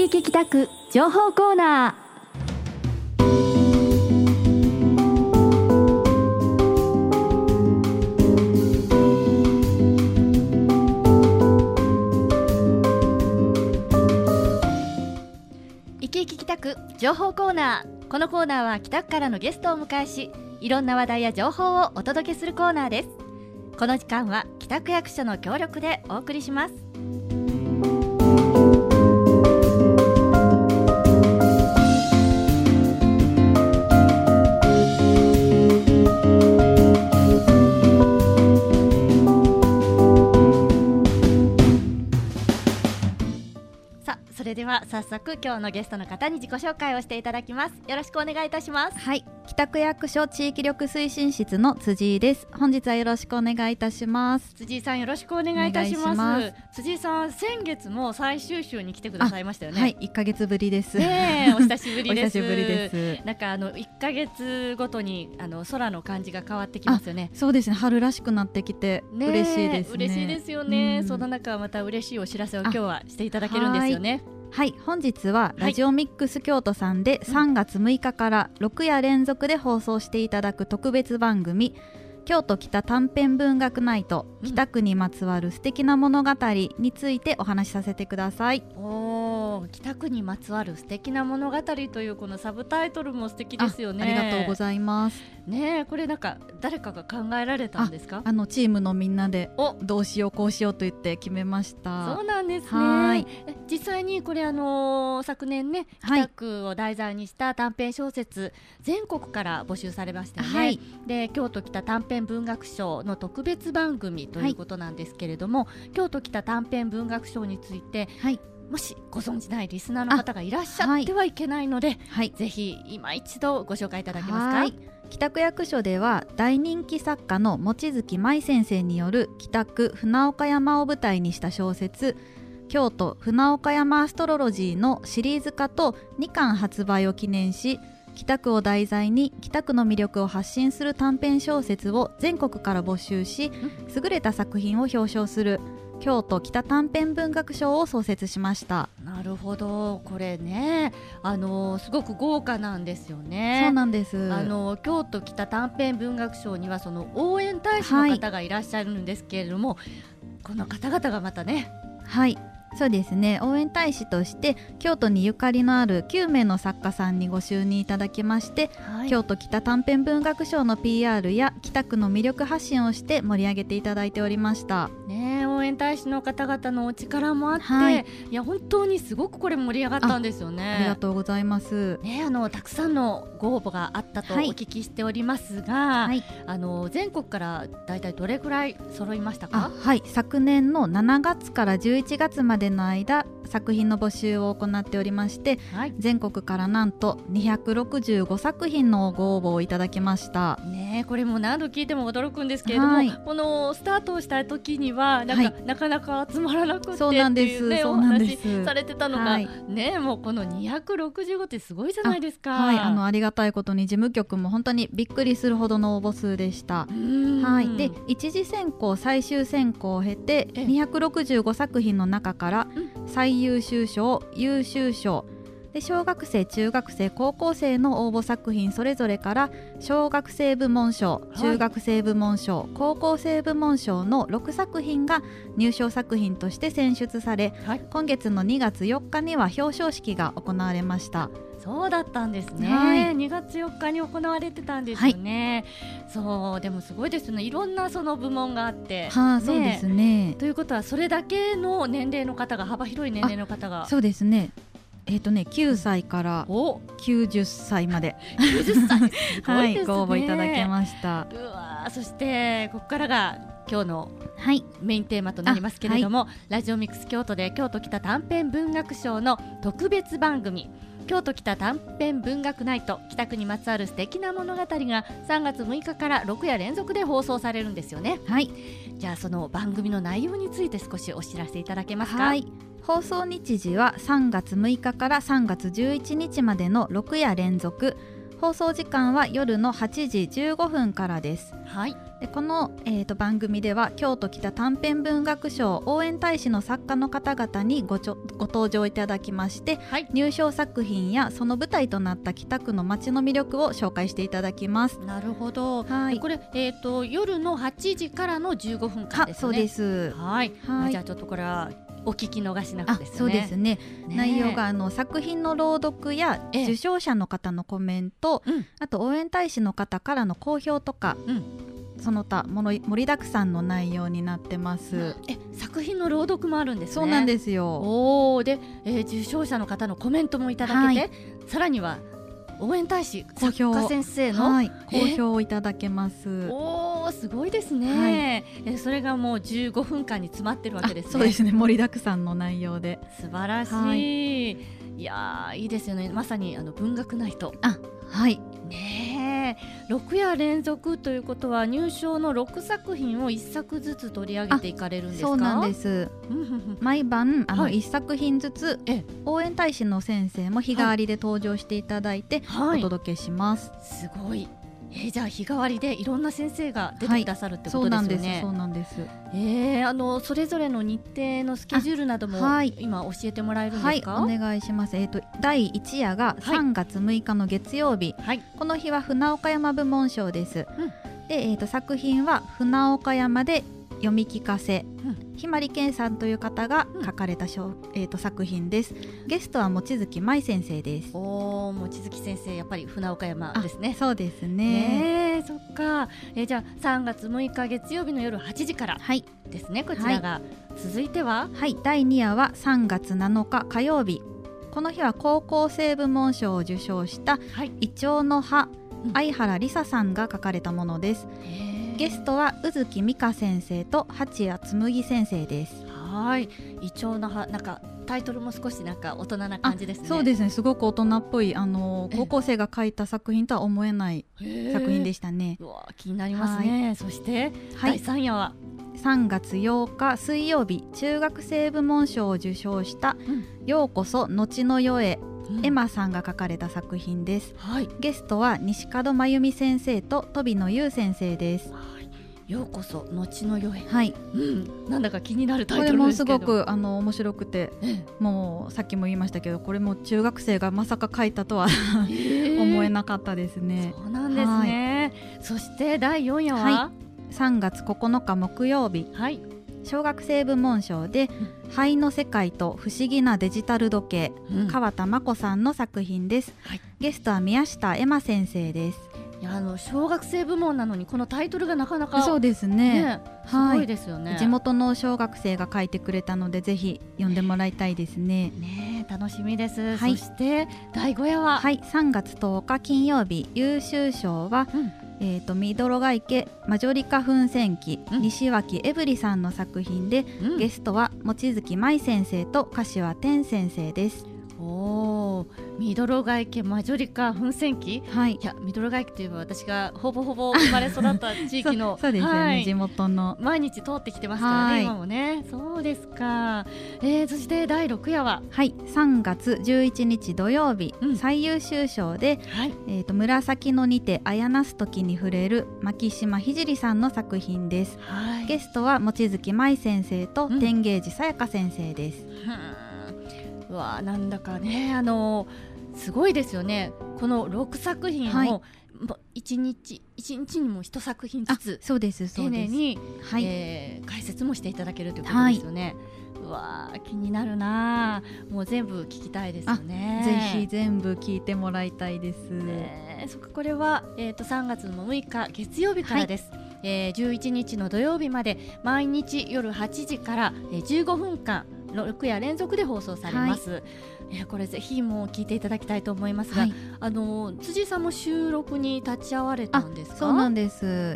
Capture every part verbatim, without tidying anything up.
きき北区情報コーナー。 生き生き北区情報コーナー。このコーナーは北区からのゲストをお迎えし、いろんな話題や情報をお届けするコーナーです。この時間は北区役所の協力でお送りします。それでは早速今日のゲストの方に自己紹介をしていただきます。よろしくお願いいたします。 はい、北区役所地域力推進室の辻井です。本日はよろしくお願いいたします。 辻井さん、よろしくお願いいたします。ます辻井さん、先月も最終週に来てくださいましたよね。 はい、いっかげつぶりです。 ねえ、お久しぶりです。 お久しぶりです。 なんかあのいっかげつごとにあの空の感じが変わってきますよね。 そうですね、春らしくなってきて嬉しいですね。 嬉しいですよね。その中また嬉しいお知らせを今日はしていただけるんですよね。 はい、本日はラジオミックス京都さんでさんがつむいかからろく夜連続で放送していただく特別番組、京都北短編文学ナイト、北区にまつわる素敵な物語についてお話しさせてください。 おー、北区にまつわる素敵な物語というこのサブタイトルも素敵ですよね。 あ, ありがとうございますね。え、これなんか誰かが考えられたんですか？ ああのチームのみんなでどうしようこうしようと言って決めました。 そうなんですね。 はい、 実際にこれあのー、昨年ね、北区を題材にした短編小説、全国から募集されましたよね。はい、で京都北短編文学賞の特別番組ということなんですけれども、はい、京都北短編文学賞について、はい、もしご存じないリスナーの方がいらっしゃってはいけないので、はい、ぜひ今一度ご紹介いただけますか？はい、 北区役所では大人気作家の望月舞先生による北区船岡山を舞台にした小説、京都船岡山アストロロジーのシリーズ化とにかん発売を記念し、北区を題材に北区の魅力を発信する短編小説を全国から募集し、優れた作品を表彰する京都北短編文学賞を創設しました。 なるほど、これね、あのすごく豪華なんですよね。 そうなんです。 あの京都北短編文学賞にはその応援大使の方がいらっしゃるんですけれども、はい、この方々がまたね、 はい、そうですね、応援大使として京都にゆかりのあるきゅうめいの作家さんにご就任いただきまして、はい、京都北短編文学賞の ピーアール や北区の魅力発信をして盛り上げていただいておりました、 ね、応援大使の方々のお力もあって、はい、いや本当にすごくこれ盛り上がったんですよね。 あ, ありがとうございます、 ね、あのたくさんのご応募があったとお聞きしておりますが、はい、あの全国からだいたいどれくらい揃いましたか？ はい、昨年のしちがつからじゅういちがつまでの間作品の募集を行っておりまして、はい、全国からなんとにひゃくろくじゅうごさくひんのご応募をいただきました、 ね、これも何度聞いても驚くんですけれども、はい、このスタートをした時にはなんか、はい、なかなか集まらなくてっていう、ね、お話されてたのが、はい、ね、もうこのにひゃくろくじゅうごってすごいじゃないですか。 あ、はい、あのありがたいことに事務局も本当にびっくりするほどの応募数でした。はい、で一次選考最終選考を経てにひゃくろくじゅうごさくひんの中から最優秀賞、優秀賞で、小学生中学生高校生の応募作品それぞれから小学生部門賞、中学生部門賞、はい、高校生部門賞のろくさくひんが入賞作品として選出され、はい、今月のにがつよっかには表彰式が行われました。 そうだったんですね、はい、にがつよっかに行われてたんですよね、はい、そうでもすごいですね、いろんなその部門があって、 はあ、ね、そうですね。 ということはそれだけの年齢の方が、幅広い年齢の方が、 そうですね、えーとね、きゅうさいからきゅうじゅっさいまできゅうじゅっさいすごいですね、はい、 ご応募いただけました。 うわ、そしてここからが今日のメインテーマとなりますけれども、はい、ラジオミックス京都で京都北短編文学賞の特別番組、京都北短編文学ナイト、北区にまつわる素敵な物語がさんがつむいかからろく夜連続で放送されるんですよね。はい、じゃあその番組の内容について少しお知らせいただけますか？ はい、放送日時はさんがつむいかからさんがつじゅういちにちまでのろく夜連続、 放送時間は夜のはちじじゅうごふんからです。 はい。 でこの、えー、と番組では京都北短編文学賞応援大使の作家の方々に ご, ちょご登場いただきまして、 はい、 入賞作品やその舞台となった北区の街の魅力を紹介していただきます。 なるほど、 はい、 これ、えー、と夜のはちじからのじゅうごふんかんですね。 そうです。 はい、 はい、 じゃあちょっとこれはお聞き逃しなくですね。 そうですね。 ね、 内容があの作品の朗読や受賞者の方のコメント、 うん、 あと応援大使の方からの好評とか、うん、その他盛りだくさんの内容になってます。 え作品の朗読もあるんですね。 そうなんですよ。 おーで、えー、受賞者の方のコメントもいただけて、はい、さらには応援大使作家先生の、 はい、好評をいただけます。 おーすごいですね、はい、えそれがもうじゅうごふんかんに詰まってるわけですね。 そうですね。盛りだくさんの内容で素晴らしい、はい、いやいいですよね。まさにあの文学ナイト。 あはいねえ、ろく夜連続ということは入賞のろくさく品をいっさくずつ取り上げていかれるんですか？ そうなんです。毎晩あの、はい、いっさく品ずつ応援大使の先生も日替わりで登場していただいて、はい、お届けします、 はい、すごい。えー、じゃあ日替わりでいろんな先生が出てくださるってことですよね。 はい、そうなんです。そうなんです。 えー、あのそれぞれの日程のスケジュールなども、はい、今教えてもらえるんですか？ はい、お願いします。えーと、だいいち夜がさんがつむいかの月曜日、はい、この日は船岡山部門賞です、うん、で、えーと、作品は船岡山で読み聞かせ、うん、ひまりけんさんという方が書かれた、うんえー、と作品です。ゲストは望月舞先生です。 おー、望月先生やっぱり船岡山ですね。 そうです ね, ねそっか、えー、じゃあさんがつむいか月曜日の夜はちじからですね、はい、こちらが、はい、続いては、 はい、だいに夜はさんがつなのか火曜日。この日は高校生部門賞を受賞した、はい、イチョウの葉、うん、相原梨沙さんが書かれたものです。ゲストは宇月美香先生と八谷紬先生です。 はい、イチョウの葉、なんかタイトルも少しなんか大人な感じですね。 そうですね。すごく大人っぽい、あの高校生が書いた作品とは思えない作品でしたね。 うわ気になりますね。そして、はい、だいさん夜はさんがつようか水曜日、中学生部門賞を受賞した、うん、ようこそ後の世へ、うん、エマさんが書かれた作品です、はい、ゲストは西門真由美先生と飛野優先生です。 ようこそ後の世へ、 はい、 うん、なんだか気になるタイトルですけど、 これもすごくあの面白くて、もうさっきも言いましたけど、これも中学生がまさか書いたとは思えなかったですね。 そうなんですね、はい、そしてだいよん夜は、 はい、さんがつここのか木曜日、はい、小学生部門賞で、うん、灰の世界と不思議なデジタル時計、うん、川田真子さんの作品です、はい、ゲストは宮下恵馬先生です。 いや、あの小学生部門なのにこのタイトルがなかなかそうですね、 ね、すごいですよね、 はい、地元の小学生が書いてくれたのでぜひ読んでもらいたいですね。 ね、楽しみです、はい、そしてだいご夜は、 はい、さんがつとおか金曜日、優秀賞は、うんえー、とミドロガ池マジョリカ噴泉記、うん、西脇エブリさんの作品で、うん、ゲストは望月舞先生と柏天先生です。 おー、ミドロガ池マジョリカ噴泉記、はい、いやミドロガ池といえば私がほぼほぼ生まれ育った地域のそ, そうですよね、 はい、 地元の毎日通ってきてますからね、今もね。そうですか、えー、そしてだいろく夜は、 はい、さんがつじゅういちにち土曜日、うん、最優秀賞で、はいえー、と紫のにてあやなす時に触れる牧島聖さんの作品です、はい、ゲストは望月舞先生と、うん、天芸寺さやか先生です。 うわ、なんだかね、あのすごいですよね。このろくさく品を、はい、いちにちいちにちにもいちさく品ずつそうですそうです丁寧に、はいえー、解説もしていただけるということですよね、はい、うわ気になるな。もう全部聞きたいですよね。 ぜひ全部聞いてもらいたいです、 ね、そっか、これは、えー、とさんがつのむいか月曜日からです、はいえー、じゅういちにちの土曜日まで毎日夜はちじから、えー、じゅうごふんかんろく夜連続で放送されます、はいえー、これぜひもう聞いていただきたいと思いますが、はい、あの辻さんも収録に立ち会われたんですか？ そうなんです。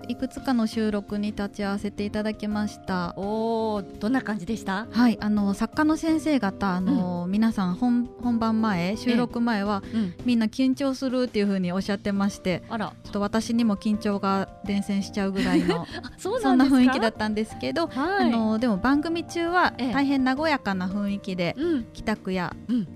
いくつかの収録に立ち会わせていただきました。 おー、どんな感じでした？ はい、あの作家の先生方、あの、うん、皆さん 本, 本番前収録前は、うん、みんな緊張するっていう風におっしゃってまして、あらちょっと私にも緊張が伝染しちゃうぐらいのそ, そんな雰囲気だったんですけど、はい、あのでも番組中は大変和やかな雰囲気で、うん、北区や、うん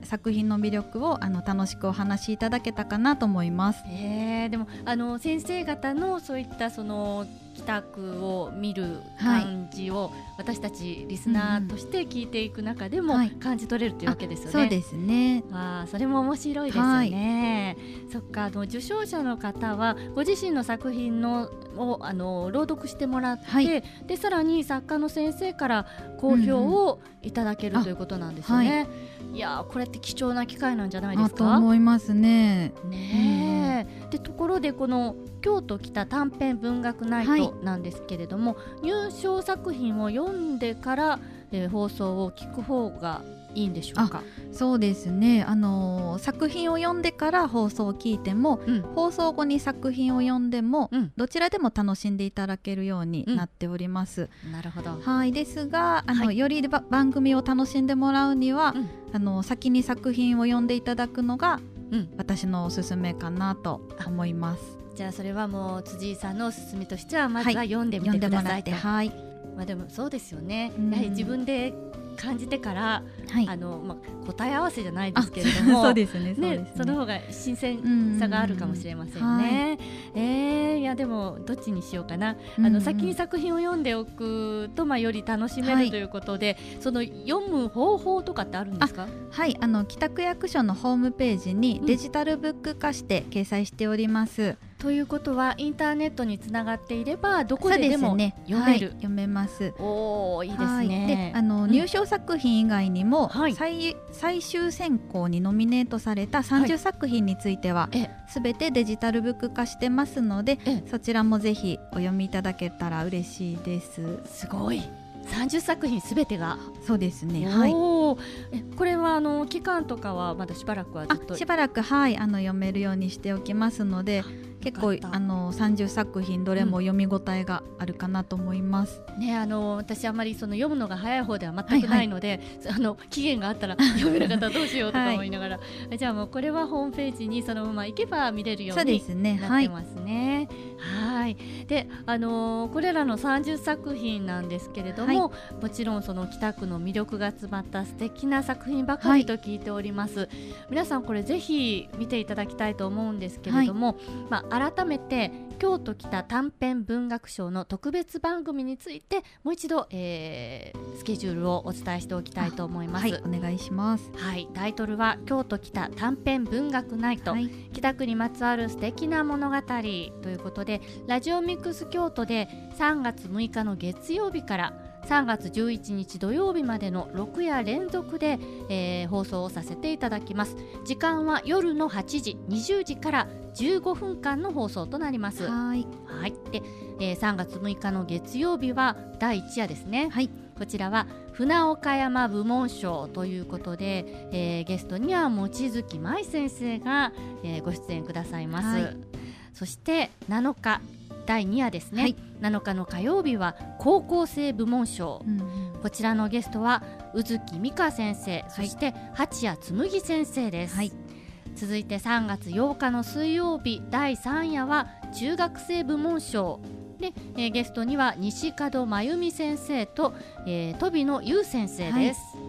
作品の魅力をあの楽しくお話しいただけたかなと思います。 えー、でもあの先生方のそういったその帰宅を見る感じを、はい、私たちリスナーとして聞いていく中でも感じ取れるというわけですよね。 そうですね。 あ、それも面白いですよね、はい、そっか。あの受賞者の方はご自身の作品のをあの朗読してもらって、はい、でさらに作家の先生から好評をいただける、うんうん、ということなんですよね、はい、いやこれって貴重な機会なんじゃないですか。 と思いますね。 ねえ、うん、でところでこの京都北短編文学ナイトなんですけれども、はい、入賞作品を読んでから、えー、放送を聞く方がいいんでしょうか。 そうですね、あのー、作品を読んでから放送を聞いても、うん、放送後に作品を読んでも、うん、どちらでも楽しんでいただけるようになっております、 うん、なるほど。 はい、ですがあの、はい、より番組を楽しんでもらうには、うん、あの先に作品を読んでいただくのが、うん、私のおすすめかなと思います。 じゃあそれはもう辻井さんのおすすめとしてはまずは読んでみてくださいと、 はい、 まあ、でもそうですよね、うん、やはり自分で感じてから、はい、あのまあ、答え合わせじゃないですけれどもそうですね、そうですね、 その方が新鮮さがあるかもしれませんね、はい、えー、いやでもどっちにしようかな、あの先に作品を読んでおくと、まあ、より楽しめる、はい、ということで、その読む方法とかってあるんですか。 はい、あの北区役所のホームページにデジタルブック化して掲載しております、うん、 ということはインターネットにつながっていればどこででも読める、 はい、読めます。 おー、いいですね。 であの、うん、入賞作品以外にも、はい、最, 最終選考にノミネートされたさんじゅう作品については、はい、すべてデジタルブック化してますので、そちらもぜひお読みいただけたら嬉しいです。 すごい、さんじゅう作品すべてが。 そうですね、はい、 えこれはあの期間とかはまだしばらくはずっと。 あしばらく、はい、あの読めるようにしておきますので、結構あのさんじゅう作品どれも読み応えがあるかなと思います、 うん、ね、あの私あまりその読むのが早い方では全くないので、はいはい、あの期限があったら読めなかったらどうしようとか思いながら、はい、じゃあもうこれはホームページにそのまま行けば見れるようになってますね。はい、であのこれらのさんじゅう作品なんですけれども、はい、もちろんその北区の魅力が詰まった素敵な作品ばかりと聞いております、はい、皆さんこれぜひ見ていただきたいと思うんですけれども、はい、まあ、改めて京都北短編文学賞の特別番組についてもう一度、えー、スケジュールをお伝えしておきたいと思います。 はい、お願いします。 はい、タイトルは京都北短編文学ナイト、はい、北区にまつわる素敵な物語ということで、ラジオミックス京都でさんがつむいかの月曜日からさんがつじゅういちにち土曜日までのろく夜連続で、えー、放送をさせていただきます。時間は夜のはちじ、にじゅうじからじゅうごふんかんの放送となります。 はい、 はい、で、えー、さんがつむいかの月曜日はだいいち夜ですね。はい、こちらは船岡山部門賞ということで、えー、ゲストには望月舞先生が、えー、ご出演くださいます、はい、そしてなのかだいに夜ですね、はい、なのかの火曜日は高校生部門賞、うんうん、こちらのゲストは宇月美香先生、はい、そして八谷紬先生です、はい、続いてさんがつようかの水曜日だいさん夜は中学生部門賞で、えー、ゲストには西門真由美先生と、えー、飛野優先生です、はい、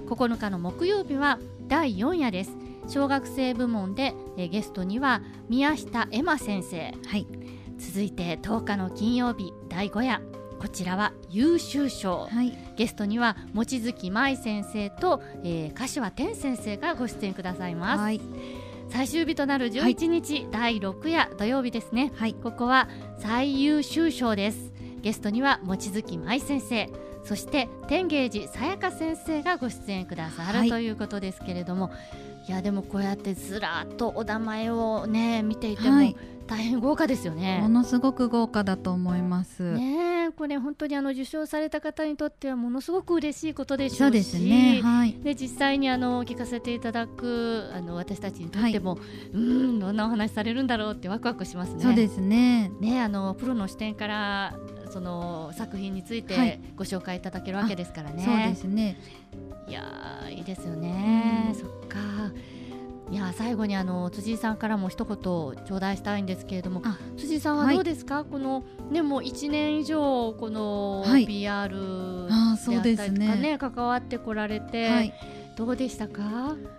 ここのかの木曜日はだいよん夜です。小学生部門で、えー、ゲストには宮下恵麻先生、はい、続いてとおかの金曜日だいご夜、こちらは優秀賞、はい、ゲストには望月舞先生と、えー、柏天先生がご出演くださいます、はい、最終日となるじゅういちにち、はい、だいろく夜土曜日ですね、はい、ここは最優秀賞です。ゲストには望月舞先生、そして天芸寺さやか先生がご出演くださる、はい、ということですけれども、いやでもこうやってずらっとお名前をね見ていても、はい、大変豪華ですよね。 ものすごく豪華だと思いますね。これ本当にあの受賞された方にとってはものすごく嬉しいことでしょうし、 そうですね、はい、 で実際にあの聞かせていただくあの私たちにとっても、はい、うーんどんなお話されるんだろうってワクワクしますね。 そうですね。 ね、あのプロの視点からその作品についてご紹介いただけるわけですからね、 はい、そうですね。 いやいいですよね、そっか。いや最後にあの辻井さんからも一言頂戴したいんですけれども、辻井さんはどうですか、はい、この、ね、もういちねん以上この ピーアール であったりとかね、関わってこられて、はい、どうでしたか？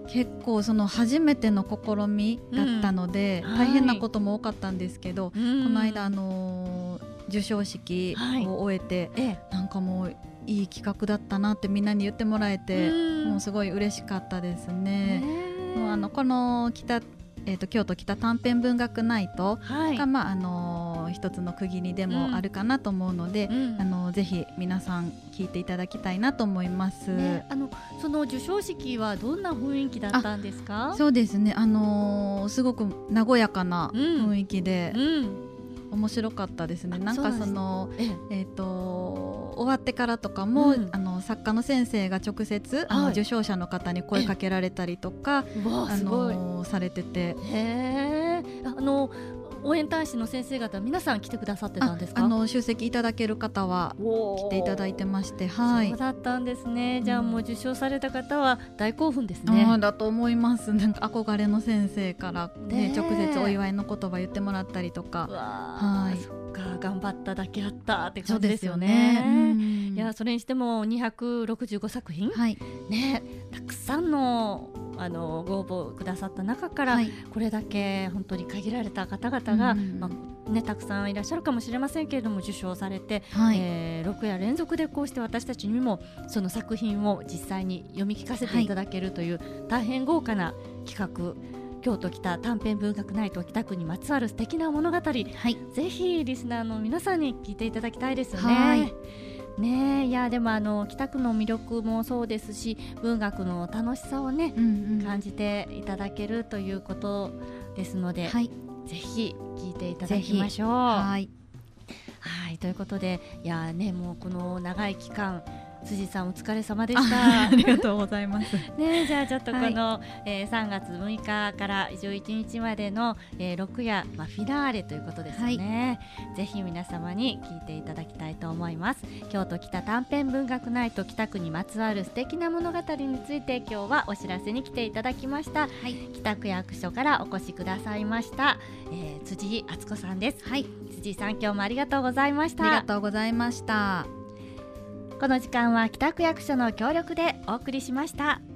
結構その初めての試みだったので、うん、大変なことも多かったんですけど、はい、この間、あのー、授賞式を終えて、はい、なんかもういい企画だったなってみんなに言ってもらえて、うん、もうすごい嬉しかったですね。もうあのこの北えー、と京都北短編文学ナイトが、はい、まああのー、一つの区切りでもあるかなと思うので、うん、あのー、ぜひ皆さん聞いていただきたいなと思います、 ね、あのその授賞式はどんな雰囲気だったんですか？ そうですね、あのー、すごく和やかな雰囲気で、うんうん、面白かったですね。なんかそのえええー、と終わってからとかも、うん、あの作家の先生が直接、はい、あの受賞者の方に声かけられたりとか、あのされてて、 へー、あの応援大使の先生方皆さん来てくださってたんですか？ ああの出席いただける方は来ていただいてまして、はい、 そうだったんですね。じゃあもう受賞された方は大興奮ですね。 あだと思います。なんか憧れの先生から、ね、直接お祝いの言葉言ってもらったりとか、 はい、そっか、頑張っただけあったって感じですよね。そうですよね。いやそれにしてもにひゃくろくじゅうごさく品、はい、ね、たくさんのあのご応募くださった中から、はい、これだけ本当に限られた方々が、まあね、たくさんいらっしゃるかもしれませんけれども受賞されて、はい、えー、ろく夜連続でこうして私たちにもその作品を実際に読み聞かせていただけるという、はい、大変豪華な企画、京都北短編文学ナイト北区にまつわる素敵な物語、はい、ぜひリスナーの皆さんに聞いていただきたいですよね。はいね、いやでもあの北区の魅力もそうですし、文学の楽しさをね、うんうん、感じていただけるということですので、はい、ぜひ聞いていただきましょう。はい、はい、ということで、いやね、もうこの長い期間辻さんお疲れ様でした。 あ, ありがとうございますね、じゃあちょっとこの、はい、えー、さんがつむいかからじゅういちにちまでの、えー、ろく夜、まあ、フィナーレということですよね、はい、ぜひ皆様に聞いていただきたいと思います。京都北短編文学ナイト北区にまつわる素敵な物語について今日はお知らせに来ていただきました、はい、北区役所からお越しくださいました、えー、辻敦子さんです、はい、辻さん今日もありがとうございました。 ありがとうございました。 この時間は北区役所の協力でお送りしました。